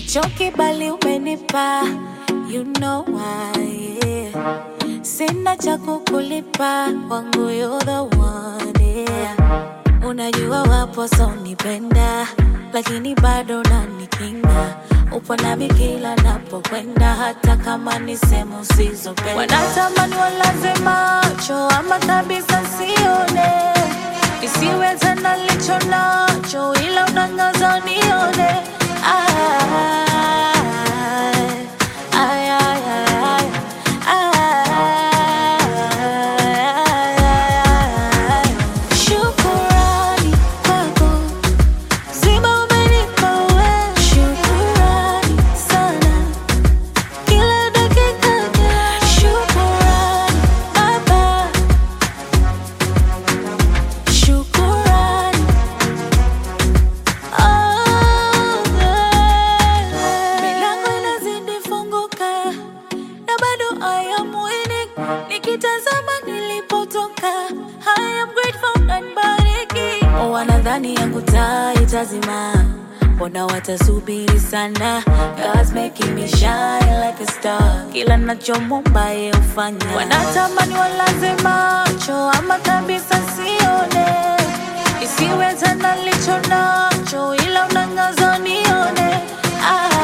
Choki bali umenipa, you know why, yeah. Sina cha kukulipa, wangu you're the one, yeah. Unajua wapo so nipenda, lakini bado unanikinga. Upo nami kila napokwenda, hata kama ni sehemu usizopenda. Wanatamani walaze macho, ama kabisa sione. Isiwe tena licho nacho, ila unangaza nione. Shukurani kwako, zima umenipa wewe. Shukurani sana, kila dakika. Shukurani Baba, shukurani. Milango inazidi funguka, na bado I am winning. Nikitazama nilipotoka, I am grateful and bariki. Wanadhani yangu taa itazima, mbona watasubiri sana? God's making me shine like a star, kila nachomomba yeye hufanya. Wanatamani walaze macho, ama kabisa sione. Isiwe tena licho nacho, ila unangaza nione.